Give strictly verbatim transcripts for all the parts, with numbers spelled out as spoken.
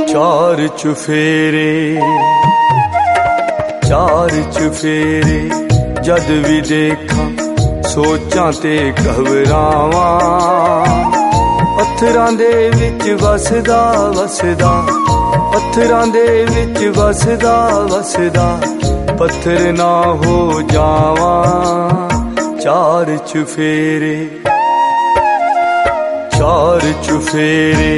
चार चुफेरे चार चुफेरे जद भी देखा सोचां ते घबरावां पत्थरां दे विच वसदा वसदा पत्थरां दे विच वसदा वसदा पत्थर ना हो जावां चार चुफेरे चार चुफेरे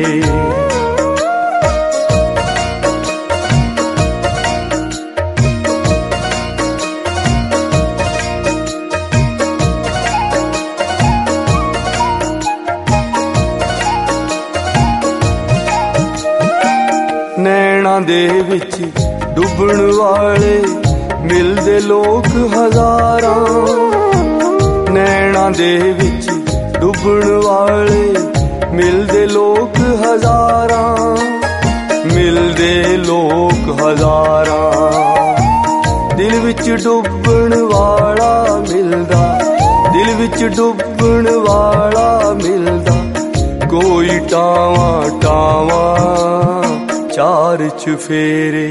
नैना दे विच डुबण वाले मिलदे लोग हजारां नैना दे विच डुबण वाले मिलदे लोग हजारां मिलदे लोग हजारां दिल विच डुबण वाला मिलदा दिल विच डुबण वाला मिलदा कोई टावा टावा चार चुफेरे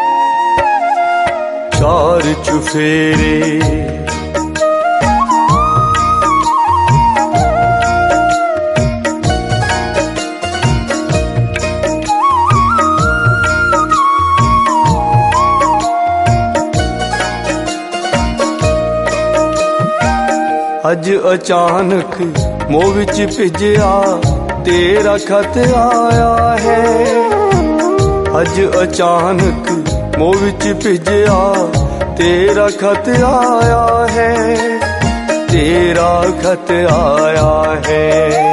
चार चुफेरे अज अचानक मोह विच भिजया तेरा खत आया है अज अचानक मोह विच भिजया तेरा खत आया है तेरा खत आया है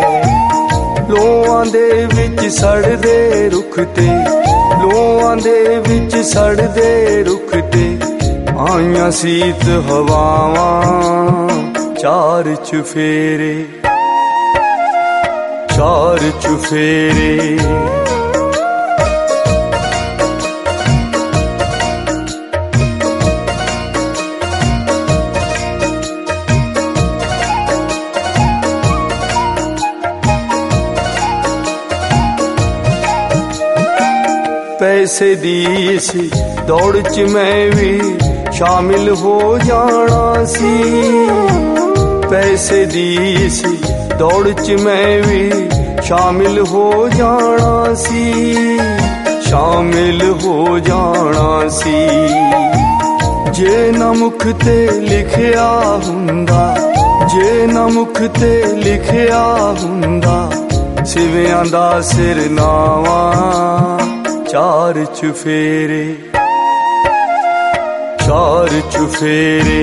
लोआं दे विच सड़दे रुख ते लोआं दे विच सड़दे रुख ते आईयां सीत हवावां चार चुफेरे चार चुफेरे पैसे दी इस दौड़ च मैं भी शामिल हो जाना सी पैसे दी इस दौड़ च मैं भी शामिल हो जाना सी शामिल हो जाना सी जे ना मुख ते लिखिया हुंदा जे ना मुख ते लिखिया हुंदा सिवियां दा सिरनावा चार चुफेरे चार चुफेरे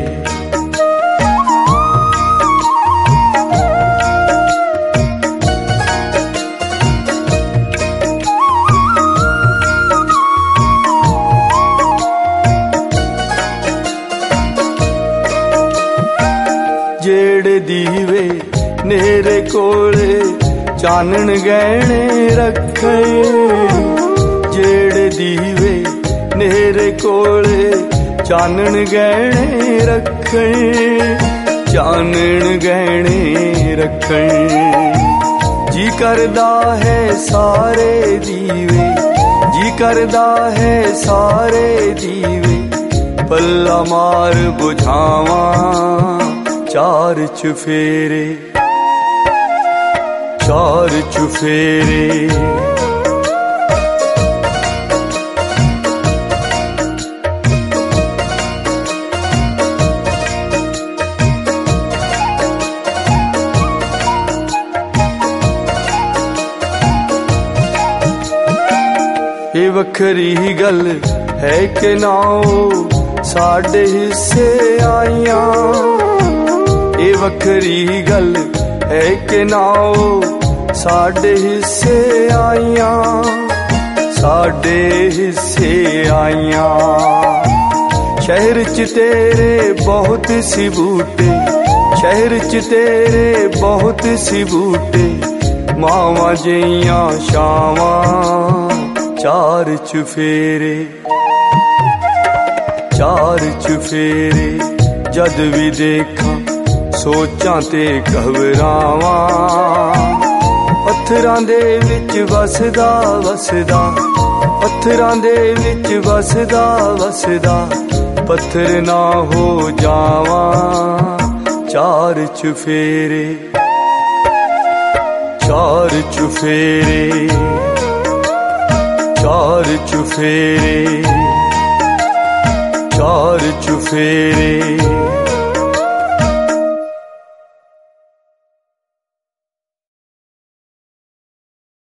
जेड़े दीवे नेरे कोले चानन गहने रखे जेड़े दीवे नेरे कोले चानन गहने रखे चानन गहने रखे जी करदा है सारे दीवे जी करदा है सारे दीवे पल्ला मार बुझावा चार चुफेरे चार चुफेरे ये वखरी गल है कि ना साडे हिस्से आईयां ये वखरी गल है कि ना साडे हिस्से आईयां साडे हिस्से आईयां शहर च तेरे बहुत सी बूटे शहर च तेरे बहुत सी बूटे मावां जियां शावां चार चुफेरे चार चुफेरे जद भी देखा सोचां ते घबरावां ਪੱਥਰਾਂ ਦੇ ਵਿੱਚ ਵਸਦਾ ਵਸਦਾ ਪੱਥਰਾਂ ਦੇ ਵਿੱਚ ਵਸਦਾ ਵਸਦਾ ਪੱਥਰ ਨਾ ਹੋ ਜਾਵਾਂ ਚਾਰ ਚੁਫੇਰੇ ਚਾਰ ਚੁਫੇਰੇ ਚਾਰ ਚੁਫੇਰੇ ਚਾਰ ਚੁਫੇਰੇ